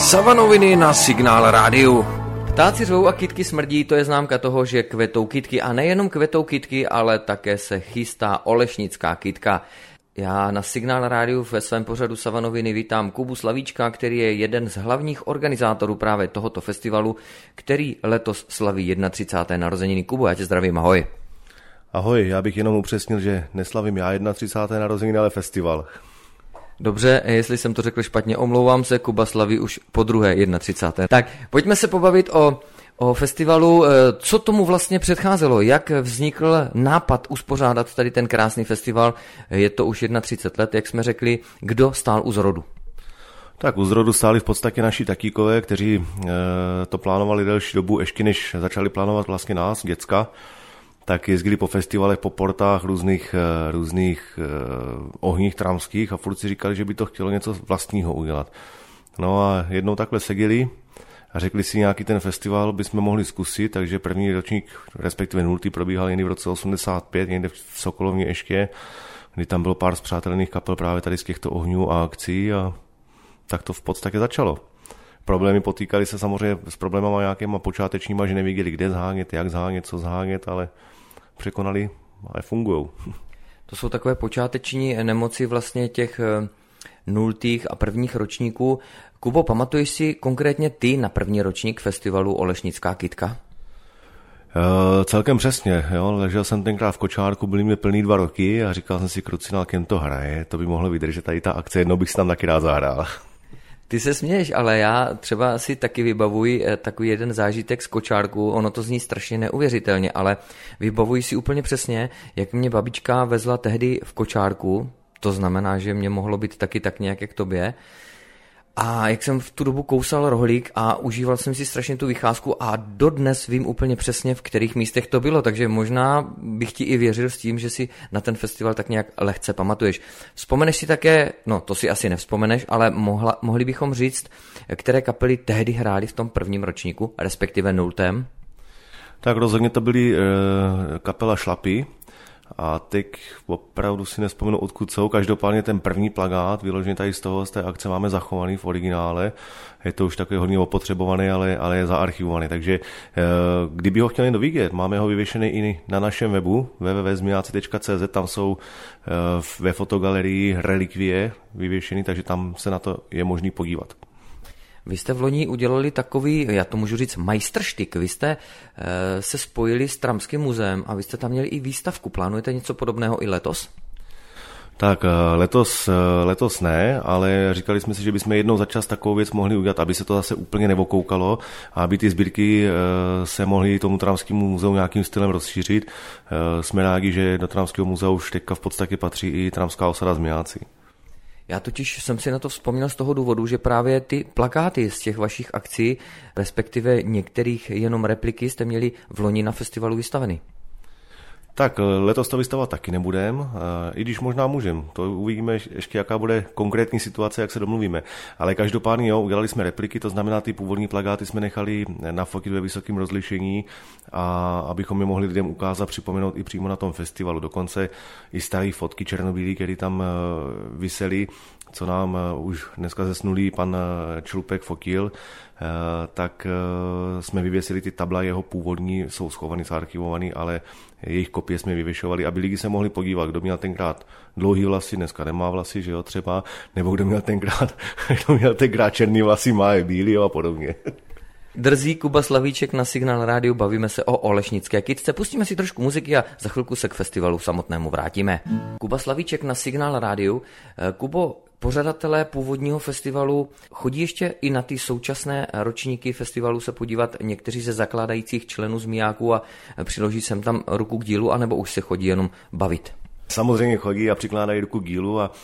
Savanoviny na Signál rádiu. Ptáci řvou a kytky smrdí, to je známka toho, že kvetou kytky. A nejenom kvetou kytky, ale také se chystá olešnická kytka. Já na Signál rádiu ve svém pořadu Savanoviny vítám Kubu Slavíčka, který je jeden z hlavních organizátorů právě tohoto festivalu, který letos slaví 31. narozeniny. Kubo, já tě zdravím, ahoj. Ahoj, já bych jenom upřesnil, že neslavím já 31. narozeniny, ale festival. Dobře, jestli jsem to řekl špatně, omlouvám se, Kuba slaví už po druhé 31. Tak, pojďme se pobavit o festivalu. Co tomu vlastně předcházelo? Jak vznikl nápad uspořádat tady ten krásný festival? Je to už 31 let, jak jsme řekli. Kdo stál u zrodu? Tak u zrodu stáli v podstatě naši tatíkové, kteří to plánovali delší dobu, ještě než začali plánovat vlastně nás, děcka. Tak jezdili po festivalech, po portách různých ohních tramských a furt si říkali, že by to chtělo něco vlastního udělat. No a jednou takhle seděli a řekli si, nějaký ten festival bychom mohli zkusit, takže první ročník, respektive 0. probíhal někdy v roce 85, někde v Sokolovně ještě, kdy tam bylo pár spřátelených kapel právě tady z těchto ohňů a akcí a tak to v podstatě začalo. Problémy potýkali se samozřejmě s problémama nějakýma počátečníma, že nevěděli, kde zhánět, jak zhánět, co zhánět, ale překonali, ale fungujou. To jsou takové počáteční nemoci vlastně těch 0. a prvních ročníků. Kubo, pamatuješ si konkrétně ty na první ročník festivalu Olešnická kytka? Celkem přesně, jo. Ležel jsem tenkrát v kočárku, byly mi plný 2 roky a říkal jsem si, krucinál, kem to hraje, to by mohlo vydržet tady ta akce, jednou bych si tam taky rád zahrál. Ty se směješ, ale já třeba si taky vybavuji takový jeden zážitek z kočárku, ono to zní strašně neuvěřitelně, ale vybavuji si úplně přesně, jak mě babička vezla tehdy v kočárku, to znamená, že mě mohlo být taky tak nějak jak tobě, a jak jsem v tu dobu kousal rohlík a užíval jsem si strašně tu vycházku a dodnes vím úplně přesně, v kterých místech to bylo, takže možná bych ti i věřil s tím, že si na ten festival tak nějak lehce pamatuješ. Vzpomeneš si také, no to si asi nevzpomeneš, ale mohli bychom říct, které kapely tehdy hrály v tom prvním ročníku, respektive 0. Tak rozhodně to byly kapela Šlapy. A teď opravdu si nespomenu, odkud jsou. Každopádně ten první plakát, vyložený tady z té akce, máme zachovaný v originále. Je to už takový hodně opotřebovaný, ale je zaarchivovaný. Takže kdyby ho chtěli vidět, máme ho vyvěšený i na našem webu www.zmijáci.cz, tam jsou ve fotogalerii relikvie vyvěšený, takže tam se na to je možný podívat. Vy jste v loni udělali takový, já to můžu říct, majstrštyk. Vy jste se spojili s Tramským muzeem a vy jste tam měli i výstavku. Plánujete něco podobného i letos? Tak letos ne, ale říkali jsme si, že bychom jednou za čas takovou věc mohli udělat, aby se to zase úplně nevokoukalo a aby ty sbírky se mohly tomu Tramskému muzeu nějakým stylem rozšířit. Jsme rádi, že do Tramského muzea už teďka v podstatě patří i Tramská osada Zmijáci. Já totiž jsem si na to vzpomněl z toho důvodu, že právě ty plakáty z těch vašich akcí, respektive některých jenom repliky, jste měli v loni na festivalu vystaveny. Tak letos to vystavovat taky nebudem, i když možná můžem. To uvidíme ještě, jaká bude konkrétní situace, jak se domluvíme. Ale každopádně jo, udělali jsme repliky, to znamená, ty původní plakáty jsme nechali nafotit ve vysokém rozlišení, a abychom je mohli lidem ukázat, připomenout i přímo na tom festivalu. Dokonce i staré fotky černobílé, které tam visely, co nám už dneska zesnulý pan Člupek fotil, tak jsme vyvěsili ty tabla jeho původní, jsou schovaný, zaarchivovaný, ale jejich kopie jsme vyvěšovali, aby lidi se mohli podívat, kdo měl tenkrát dlouhý vlasy, dneska nemá vlasy, že jo, třeba, nebo kdo měl tenkrát černý vlasy, má je bílý a podobně. Drzí Kuba Slavíček na Signál rádiu, bavíme se o olešnické kytce, pustíme si trošku muziky a za chvilku se k festivalu samotnému vrátíme. Kuba Slavíček na Signál rádiu. Kubo, pořadatelé původního festivalu chodí ještě i na ty současné ročníky festivalu se podívat někteří ze zakládajících členů Zmijáků a přiloží sem tam ruku k dílu, anebo už se chodí jenom bavit? Samozřejmě chodí a přikládají ruku k dílu a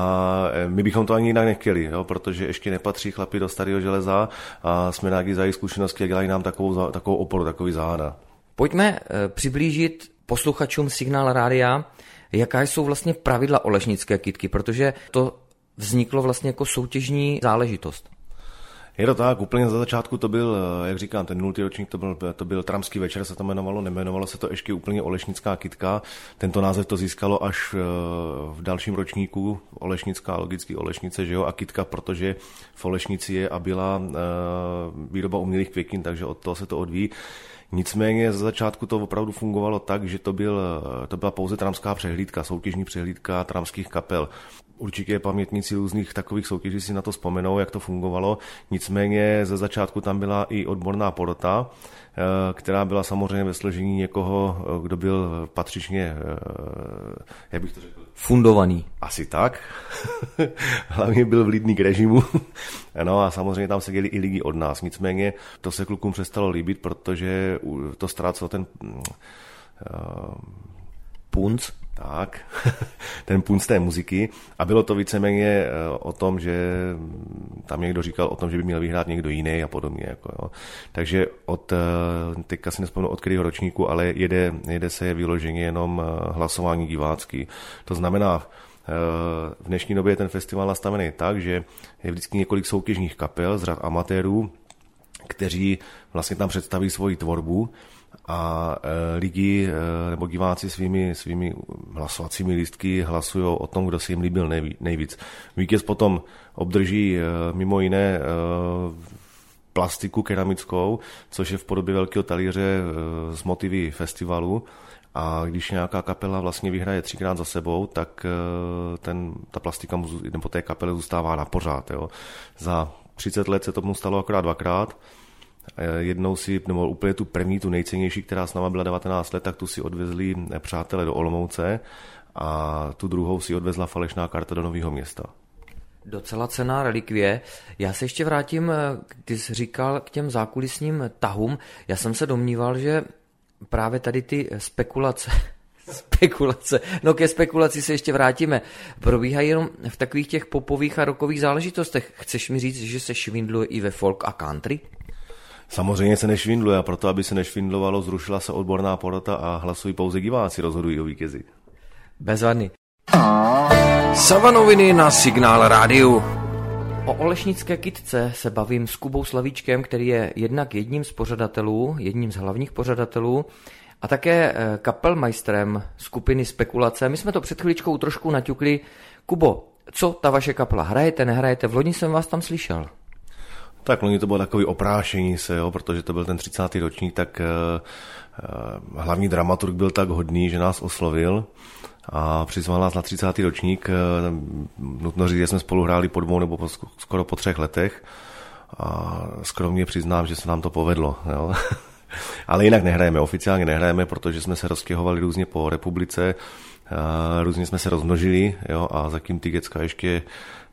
my bychom to ani jinak nechtěli, jo, protože ještě nepatří chlapi do starého železa a jsme rádi za jejich zkušenosti a dělají nám takovou oporu, takový záhada. Pojďme přiblížit posluchačům Signál rádia, jaká jsou vlastně pravidla olešnické kytky, protože to vzniklo vlastně jako soutěžní záležitost. Je to tak, úplně za začátku to byl, jak říkám, ten 0. ročník, to byl Tramský večer, se to nemenovalo se to ještě úplně Olešnická kytka. Tento název to získalo až v dalším ročníku, Olešnická, logicky Olešnice, že jo, a kytka, protože v Olešnici je a byla výroba umělých květin, takže od toho se to odvíjí. Nicméně za začátku to opravdu fungovalo tak, že to byla pouze tramská přehlídka, soutěžní přehlídka tramských kapel. Určitě pamětníci různých takových soutěží si na to vzpomenou, jak to fungovalo. Nicméně ze začátku tam byla i odborná porota, která byla samozřejmě ve složení někoho, kdo byl patřičně, jak bych to řekl? Fundovaný. Asi tak. Hlavně byl vlídný k režimu. No a samozřejmě tam se děli i lidi od nás. Nicméně to se klukům přestalo líbit, protože to ztrácelo ten punc. Tak, ten punc té muziky. A bylo to víceméně o tom, že tam někdo říkal o tom, že by měl vyhrát někdo jiný a podobně. Jako, jo. Takže teďka si nespomenu od kterého ročníku, ale jede se vyloženě jenom hlasování divácký. To znamená, v dnešní době je ten festival nastavený tak, že je vždycky několik soutěžních kapel z řad amatérů, kteří vlastně tam představí svoji tvorbu a lidi nebo diváci svými hlasovacími lístky hlasují o tom, kdo si jim líbil nejvíc. Vítěz potom obdrží mimo jiné plastiku keramickou, což je v podobě velkého talíře z motivy festivalu. A když nějaká kapela vlastně vyhraje 3krát za sebou, tak ta plastika nebo té kapele zůstává na pořád. Jo. Za 30 let se to stalo akorát 2krát. Jednou si, nebo úplně tu první, tu nejcennější, která s náma byla 19 let, tak tu si odvezli přátelé do Olomouce a tu druhou si odvezla falešná karta do Nového Města. Docela cenná relikvie. Já se ještě vrátím, když jsi říkal k těm zákulisním tahům. Já jsem se domníval, že právě tady ty spekulace, no ke spekulaci se ještě vrátíme, probíhají jenom v takových těch popových a rockových záležitostech. Chceš mi říct, že se švindluje i ve folk a country? Samozřejmě se nešvindluje a proto, aby se nešvindlovalo, zrušila se odborná porota a hlasují pouze diváci, rozhodují o vítězi. Bezvadný. Savanoviny na Signál rádiu. O olešnické kytce se bavím s Kubou Slavíčkem, který je jednak jedním z hlavních pořadatelů a také kapelmajstrem skupiny Spekulace. My jsme to před chvíličkou trošku naťukli. Kubo, co ta vaše kapela? Hrajete, nehrajete? V loni jsem vás tam slyšel. Tak loni to bylo takový oprášení se, jo, protože to byl ten 30. ročník, tak hlavní dramaturg byl tak hodný, že nás oslovil a přizval nás na 30. ročník. Nutno říct, že jsme spolu hráli po 2 nebo skoro po 3 letech a skromně přiznám, že se nám to povedlo. Jo. Ale jinak nehrajeme, oficiálně nehrajeme, protože jsme se rozkěhovali různě po republice, různě jsme se rozmnožili, jo, a zatím ty děcka ještě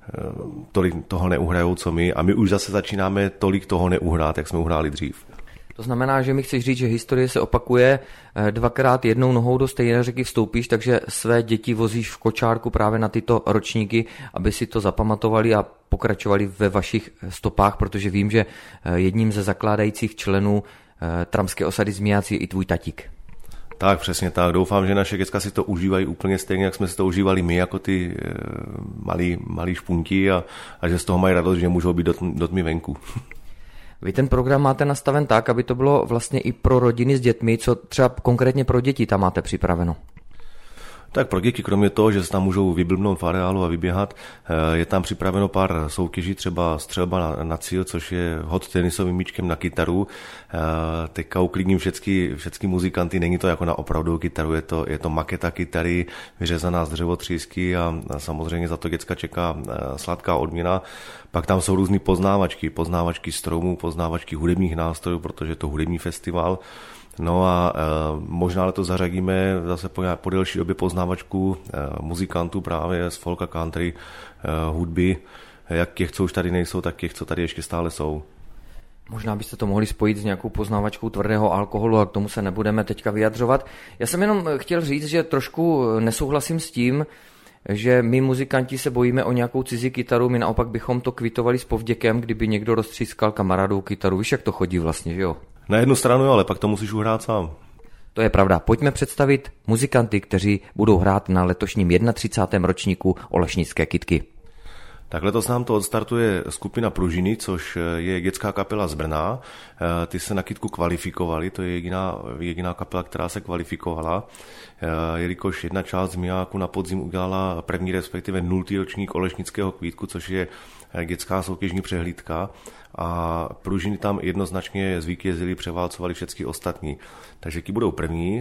tolik toho neuhrajou, co my, a my už zase začínáme tolik toho neuhrát, jak jsme uhráli dřív. To znamená, že mi chceš říct, že historie se opakuje, 2krát jednou nohou do stejné řeky vstoupíš, takže své děti vozíš v kočárku právě na tyto ročníky, aby si to zapamatovali a pokračovali ve vašich stopách, protože vím, že jedním ze zakládajících členů tramské osady Zmijáci je i tvůj tatík. Tak, přesně tak. Doufám, že naše děcka si to užívají úplně stejně, jak jsme si to užívali my, jako ty malí špunti a že z toho mají radost, že můžou být do tmy venku. Vy ten program máte nastaven tak, aby to bylo vlastně i pro rodiny s dětmi, co třeba konkrétně pro děti tam máte připraveno? Tak pro děti, kromě toho, že se tam můžou vyblbnout v areálu a vyběhat, je tam připraveno pár soutěží, třeba střelba na cíl, což je hod tenisovým míčkem na kytaru. Teďka uklidním všechny muzikanty, není to jako na opravdovou kytaru, je to maketa kytary, vyřezaná z dřevotřísky a samozřejmě za to děcka čeká sladká odměna. Pak tam jsou různý poznávačky stromů, poznávačky hudebních nástrojů, protože je to hudební festival. No a možná letos zařadíme zase po delší době poznávačku muzikantů právě z folk a country hudby, jak těch, co už tady nejsou, tak těch, co tady ještě stále jsou. Možná byste to mohli spojit s nějakou poznávačkou tvrdého alkoholu, a k tomu se nebudeme teďka vyjadřovat. Já jsem jenom chtěl říct, že trošku nesouhlasím s tím, že my muzikanti se bojíme o nějakou cizí kytaru, my naopak bychom to kvitovali s povděkem, kdyby někdo roztřískal kamarádou kytaru. Víš, jak to chodí vlastně, že jo? Na jednu stranu, ale pak to musíš uhrát sám. To je pravda. Pojďme představit muzikanty, kteří budou hrát na letošním 31. ročníku Olešnické kytky. Tak letos nám to odstartuje skupina Pružiny, což je dětská kapela z Brna. Ty se na kytku kvalifikovali, to je jediná kapela, která se kvalifikovala, jelikož jedna část z Mijáku na podzim udělala první, respektive 0. ročník Olešnického kvítku, což je dětská soutěžní přehlídka, a Pružiny tam jednoznačně zvítězili, převálcovali všechny ostatní. Takže ti budou první.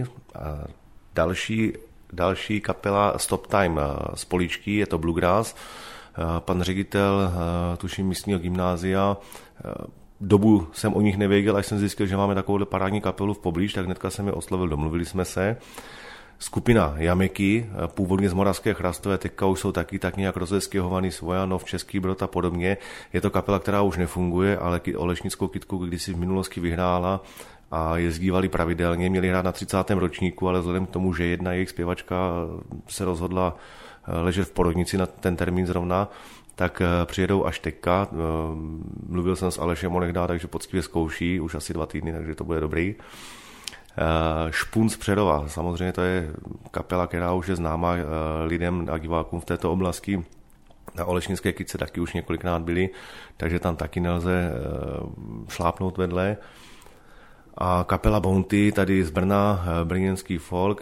Další kapela Stop Time z Poličky, je to Bluegrass. Pan ředitel, tuším místního gymnázia, dobu jsem o nich nevěděl, až jsem zjistil, že máme takovouhle parádní kapelu v poblíž, tak hnedka jsem je oslovil, domluvili jsme se. Skupina Jameky, původně z Moravské Chrastové, teďka už jsou taky tak nějak rozestěhovaný Svojanov, Český Brod a podobně. Je to kapela, která už nefunguje, ale Olešnickou kytku kdysi v minulosti vyhrála a jezdívali pravidelně, měli hrát na 30. ročníku, ale vzhledem k tomu, že jedna jejich zpěvačka se rozhodla ležet v porodnici na ten termín zrovna, tak přijedou až teďka. Mluvil jsem s Alešem Onehda, takže poctivě zkouší, už asi 2 týdny, takže to bude dobrý. Špunc Přerova, samozřejmě to je kapela, která už je známá lidem a divákům v této oblasti. Na Olešnické kytce taky už několikrát byli, takže tam taky nelze šlápnout vedle. A kapela Bounty, tady z Brna, brněnský folk,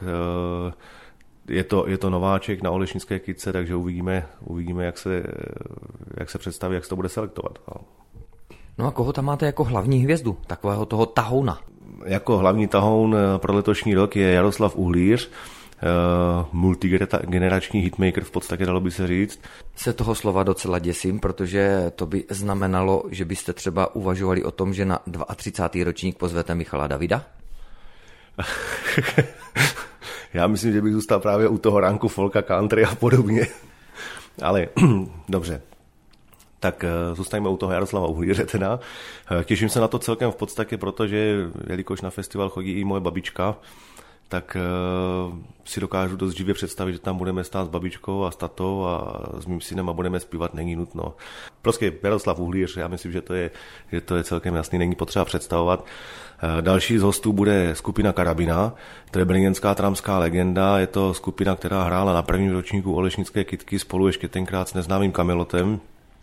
je to nováček na Olešnické kytce, takže uvidíme jak se představí, jak se to bude selektovat. No a koho tam máte jako hlavní hvězdu, takového toho tahouna? Jako hlavní tahoun pro letošní rok je Jaroslav Uhlíř, multigenerační hitmaker, v podstatě dalo by se říct. Se toho slova docela děsím, protože to by znamenalo, že byste třeba uvažovali o tom, že na 32. ročník pozvete Michala Davida? Já myslím, že bych zůstal právě u toho ranku folka, country a podobně. Ale dobře. Tak zůstaňme u toho Jaroslava Uhlíře teda. Těším se na to celkem v podstatě, protože jelikož na festival chodí i moje babička, tak si dokážu dost živě představit, že tam budeme stát s babičkou a s tatou a s mým synem a budeme zpívat, není nutno. Prostě Jaroslav Uhlíř, já myslím, že to je celkem jasný, není potřeba představovat. Další z hostů bude skupina Karabina, to je brněnská tramská legenda, je to skupina, která hrála na prvním ročníku Olešnické kytky spolu ještě tenkrát s neznámým Kamelotem.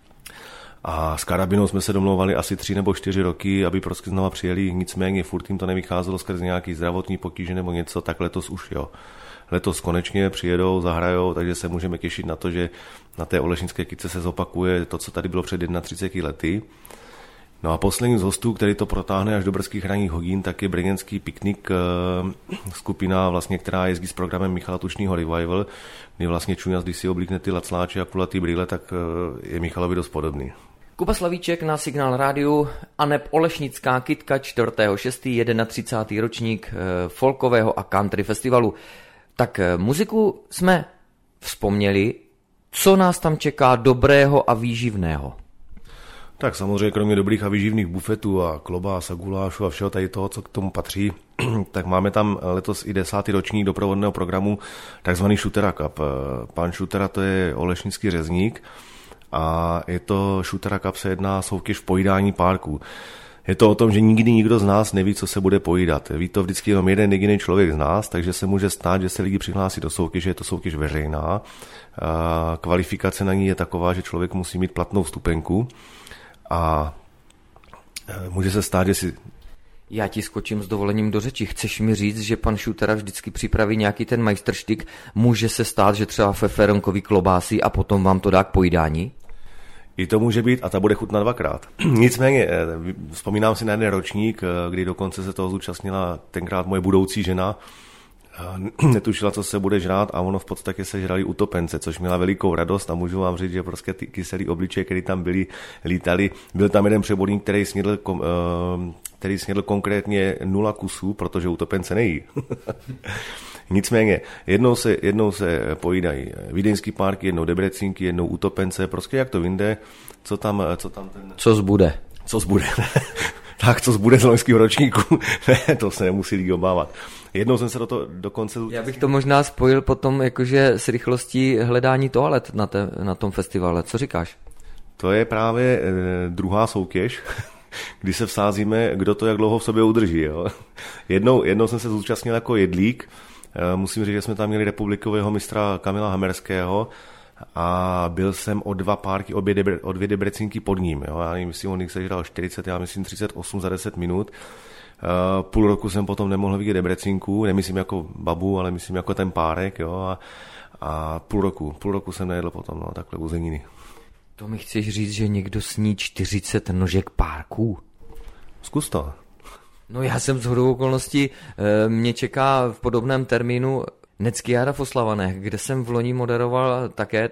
A s Karabinou jsme se domlouvali asi 3 nebo 4 roky, aby prostě znova přijeli, nicméně furt jim to nevycházelo skrz nějaký zdravotní potíže nebo něco, tak letos už jo. Letos konečně přijedou, zahrajou, takže se můžeme těšit na to, že na té Olešnické kytce se zopakuje to, co tady bylo před 31 lety. No a poslední z hostů, který to protáhne až do brzkých ranních hodin, tak je brněnský Piknik, skupina, vlastně, která jezdí s programem Michala Tučnýho Revival, kdy vlastně Čuňas, když si oblíkne ty lacláče a kulatý brýle, tak je Michalovi dost podobný. Kuba Slavíček na Signál rádiu, aneb Olešnická kytka 4.6. 31. ročník folkového a country festivalu. Tak muziku jsme vzpomněli, co nás tam čeká dobrého a výživného. Tak samozřejmě kromě dobrých a výživných bufetů a klobás a gulášů a všeho tady toho, co k tomu patří, tak máme tam letos i 10. ročník doprovodného programu, takzvaný Šutera Cup. Pan Šutera, to je olešnický řezník a je to Šutera Cup, se jedná soutěž v pojídání párků. Je to o tom, že nikdy nikdo z nás neví, co se bude pojídat. Ví to vždycky jenom jeden jediný člověk z nás, takže se může stát, že se lidi přihlásí do soutěže, je to soutěž veřejná. Kvalifikace na ní je taková, že člověk musí mít platnou vstupenku a může se stát, že si... Já ti skočím s dovolením do řeči. Chceš mi říct, že pan Šutera vždycky připraví nějaký ten majstrštyk? Může se stát, že třeba feferonkový klobásy a potom vám to dá k pojídání? I to může být a ta bude chutnat 2krát. Nicméně, vzpomínám si na jeden ročník, kdy dokonce se toho zúčastnila tenkrát moje budoucí žena. Netušila, co se bude žrát a ono v podstatě se žrali utopence, což měla velikou radost a můžu vám říct, že prostě ty kyselý obličeje, které tam byly, lítali. Byl tam jeden přeborník, který snědl konkrétně 0 kusů, protože utopence nejí. Nicméně, jednou se pojídají vídeňský párky, jednou debrecínky, jednou utopence, prostě jak to vyjde, co tam ten... Co zbude? Co zbude? Tak, co zbude z loňského ročníku? Ne, to se nemusí lidi obávat. Jednou jsem se dokonce... Já bych to možná spojil potom jakože s rychlostí hledání toalet na tom festivale. Co říkáš? To je právě druhá soutěž, kdy se vsázíme, kdo to jak dlouho v sobě udrží. Jo? Jednou jsem se zúčastnil jako jedlík. Musím říct, že jsme tam měli republikového mistra Kamila Hamerského. a byl jsem o 2 párky, o 2 debrecínky pod ním. Jo? Já nevím, jestli on jich sežral 40, já myslím 38 za 10 minut. Půl roku jsem potom nemohl vidět debrecínku, nemyslím jako babu, ale myslím jako ten párek. Jo? A půl roku jsem nejedl potom, takhle uzeniny. To mi chceš říct, že někdo sní 40 nožek párků? Zkus to. No já jsem shodou okolností, mě čeká v podobném termínu Neckiáda v Oslavanech, kde jsem v loni moderoval také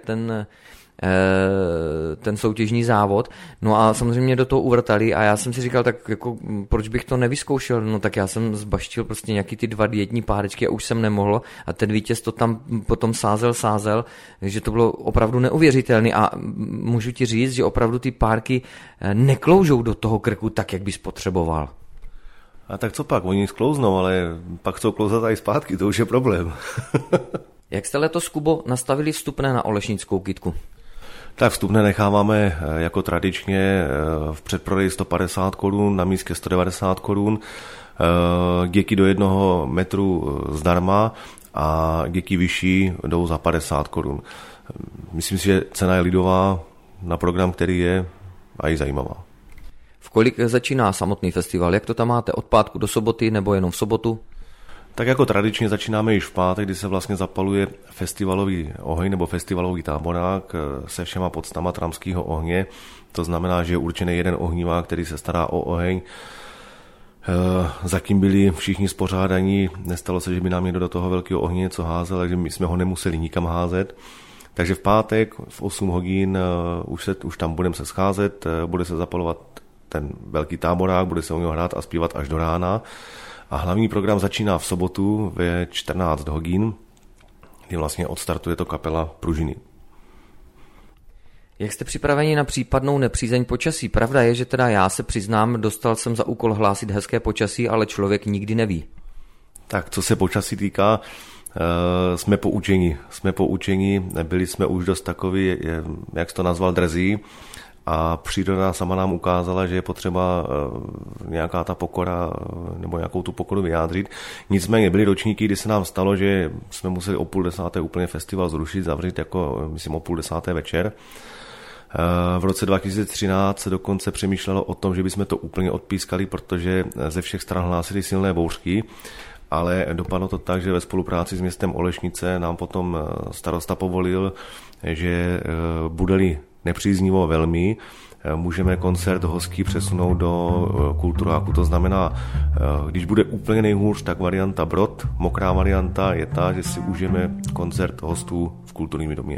ten soutěžní závod. No a samozřejmě do toho uvrtali a já jsem si říkal, tak jako proč bych to nevyzkoušel, no tak já jsem zbaštil prostě nějaký ty 2 dietní párečky a už jsem nemohl a ten vítěz to tam potom sázel, že to bylo opravdu neuvěřitelné a můžu ti říct, že opravdu ty párky nekloužou do toho krku tak, jak bys potřeboval. A tak co pak, oni sklouznou, ale pak chcou klouzat i zpátky, to už je problém. Jak jste letos, Kubo, nastavili vstupné na Olešnickou kytku? Tak vstupné necháváme jako tradičně v předprodeji 150 korun, na místě 190 korun, děky do 1 metru zdarma a děky vyšší jdou za 50 korun. Myslím si, že cena je lidová na program, který je a i zajímavá. V kolik začíná samotný festival? Jak to tam máte? Od pátku do soboty nebo jenom v sobotu? Tak jako tradičně začínáme již v pátek, kdy se vlastně zapaluje festivalový oheň nebo festivalový táborák se všema podstama tramského ohně. To znamená, že je určený jeden ohnívák, který se stará o oheň. Zatím byli všichni spořádaní, nestalo se, že by nám někdo do toho velkého ohně něco házel, takže my jsme ho nemuseli nikam házet. Takže v pátek v 8 hodin už tam budeme se scházet, bude se zapalovat ten velký táborák, bude se o něho hrát a zpívat až do rána. A hlavní program začíná v sobotu ve 14 hodin, kdy vlastně odstartuje to kapela Pružiny. Jak jste připraveni na případnou nepřízeň počasí? Pravda je, že teda já se přiznám, dostal jsem za úkol hlásit hezké počasí, ale člověk nikdy neví. Tak co se počasí týká, jsme poučeni, byli jsme už dost takový, jak jsi to nazval, drzí, a příroda sama nám ukázala, že je potřeba nějaká ta pokora nebo nějakou tu pokoru vyjádřit. Nicméně byly ročníky, kdy se nám stalo, že jsme museli o 9:30 úplně festival zrušit, zavřít jako, myslím, o 9:30 večer. V roce 2013 se dokonce přemýšlelo o tom, že bychom to úplně odpískali, protože ze všech stran hlásili silné bouřky, ale dopadlo to tak, že ve spolupráci s městem Olešnice nám potom starosta povolil, že bude-li nepříznivo velmi, můžeme koncert hostí přesunout do kulturáku. To znamená, když bude úplně nejhůř, tak varianta Brod, mokrá varianta je ta, že si užijeme koncert hostů v kulturním domě.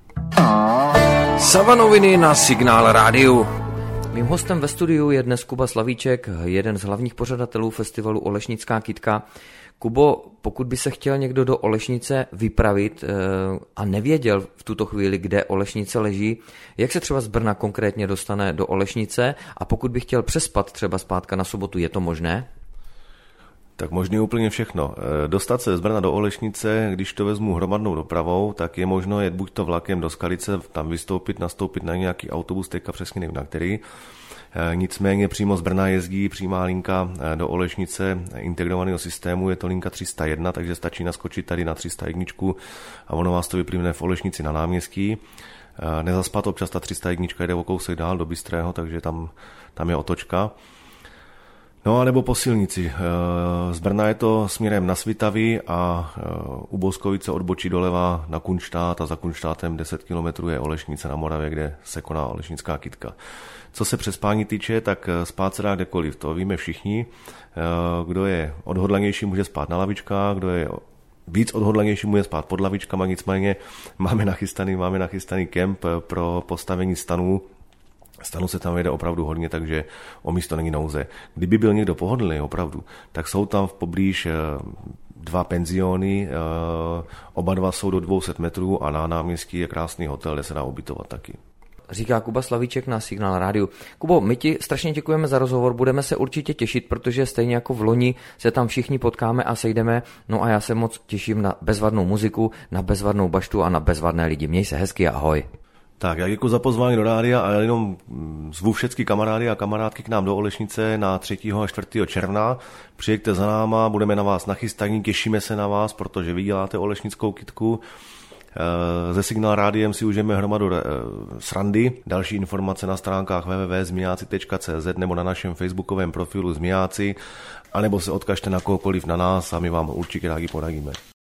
Savanoviny na Signál rádiu. Mým hostem ve studiu je dnes Kuba Slavíček, jeden z hlavních pořadatelů festivalu Olešnická kytka. Kubo, pokud by se chtěl někdo do Olešnice vypravit a nevěděl v tuto chvíli, kde Olešnice leží, jak se třeba z Brna konkrétně dostane do Olešnice a pokud by chtěl přespat třeba zpátka na sobotu, je to možné? Tak možný úplně všechno. Dostat se z Brna do Olešnice, když to vezmu hromadnou dopravou, tak je možno jet buď to vlakem do Skalice, tam vystoupit, nastoupit na nějaký autobus, teďka přesně nevím na který. Nicméně přímo z Brna jezdí přímá linka do Olešnice integrovaného systému, je to linka 301, takže stačí naskočit tady na 301 a ono vás to vyplivne v Olešnici na náměstí. Nezaspat, občas ta 301 jde o kousek dál do Bystrého, takže tam je otočka. No a nebo po silnici. Z Brna je to směrem na Svitavy a u Boskovice odbočí doleva na Kunštát a za Kunštátem 10 km je Olešnice na Moravě, kde se koná Olešnická kytka. Co se přespání týče, tak spát se dá kdekoliv, to víme všichni. Kdo je odhodlanější, může spát na lavičkách, kdo je víc odhodlanější, může spát pod lavičkama, nicméně máme nachystaný kemp pro postavení stanů. Stanu se tam jede opravdu hodně, takže o místo není nouze. Kdyby byl někdo pohodlný, opravdu, tak jsou tam v poblíž 2 penziony, oba 2 jsou do 200 metrů a na náměstí je krásný hotel, kde se dá ubytovat taky. Říká Kuba Slavíček na Signál rádiu. Kubo, my ti strašně děkujeme za rozhovor, budeme se určitě těšit, protože stejně jako v loni se tam všichni potkáme a sejdeme, no a já se moc těším na bezvadnou muziku, na bezvadnou baštu a na bezvadné lidi. Měj se hezky, ahoj. Tak, já děkuji za pozvání do rádia a jenom zvu všechny kamarády a kamarádky k nám do Olešnice na 3. a 4. června. Přijďte za náma, budeme na vás nachystaní, těšíme se na vás, protože vy děláte Olešnickou kytku Se Signál Rádiem si užijeme hromadu srandy. Další informace na stránkách www.zmijáci.cz nebo na našem facebookovém profilu Zmijáci, anebo se odkažte na kohokoliv na nás a my vám určitě rádi poradíme.